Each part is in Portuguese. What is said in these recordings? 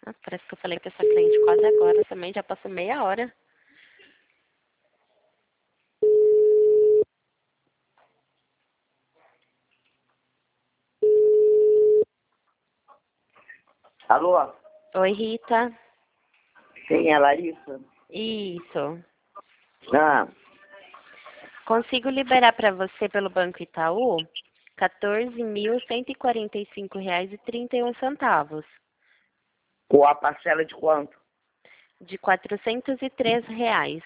Ah, parece que eu falei com essa cliente quase agora também, já passou meia hora. Alô? Oi, Rita. Quem é, Larissa? Isso. Ah, Consigo liberar para você pelo Banco Itaú R$ 14.145,31, com a parcela de quanto? de R$ 403.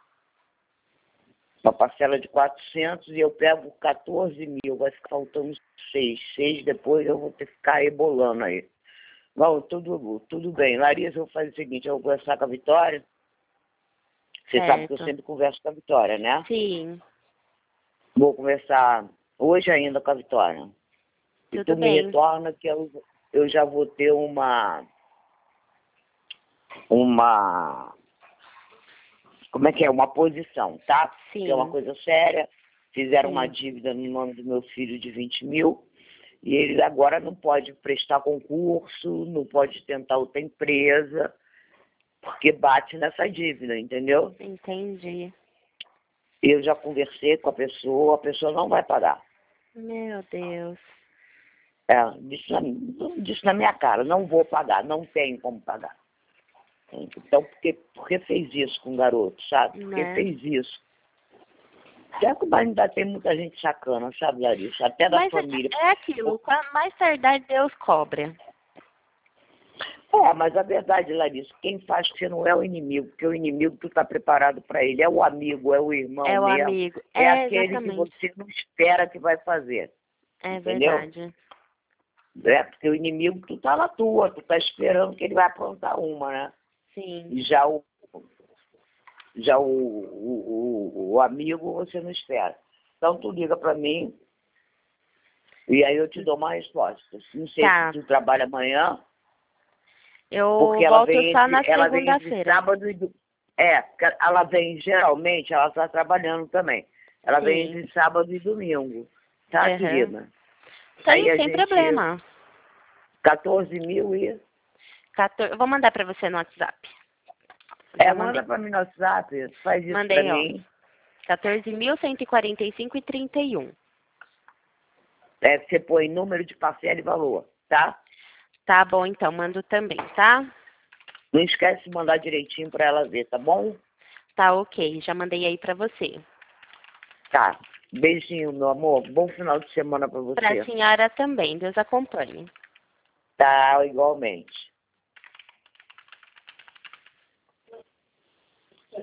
Uma parcela de 400 e eu pego 14 mil, vai ficar faltando 6. 6 depois eu vou ter que ficar rebolando aí. Bom, tudo bem. Larissa, eu vou fazer o seguinte, eu vou conversar com a Vitória. Você sabe que eu Certo. sempre converso com a Vitória, né? Sim, Vou conversar hoje ainda com a Vitória. E tudo tu me bem. retorna que eu já vou ter como é que é? Uma posição, tá? Sim. Que é uma coisa séria. Fizeram Sim. uma dívida no nome do meu filho de 20 mil. E ele agora não pode prestar concurso, não pode tentar outra empresa, porque bate nessa dívida, entendeu? Entendi. Eu já conversei com a pessoa não vai pagar. Meu Deus. Disse na minha cara, não vou pagar, não tenho como pagar. Então, porque fez isso com o garoto, sabe? Porque Né? fez isso. Até que ainda tem muita gente sacana, sabe, Larissa? Até da Mas família. é aquilo, quanto mais tardar, Deus cobra. Mas a verdade, Larissa, quem faz que você não é o inimigo, porque o inimigo tu tá preparado para ele, é o amigo, é o irmão É o mesmo, amigo. é É, aquele que exatamente. você não espera que vai fazer, É entendeu? verdade. Porque o inimigo tu tá na tua, tu tá esperando que ele vai aprontar uma, né? Sim. E o amigo você não espera. Então tu liga para mim e aí eu te dou uma resposta. Não sei se Tá. tu trabalha amanhã, porque Eu volto só na ela vem entre segunda-feira. sábado e ela vem, geralmente, ela está trabalhando também. Ela vem Sim. entre sábado e domingo, tá, Aham. querida? Aí Sim, a sem gente, problema. 14 mil e... Eu vou mandar pra você no WhatsApp. Já manda mandei. para mim no WhatsApp, faz isso para Mandei, ó. mim. 14.145,31. Você põe número de parcela e valor, tá? Tá bom, então. Mando também, tá? Não esquece de mandar direitinho para ela ver, tá bom? Tá ok. Já mandei aí pra você. Tá. Beijinho, meu amor. Bom final de semana para Pra você. senhora também. Deus acompanhe. Tá, igualmente.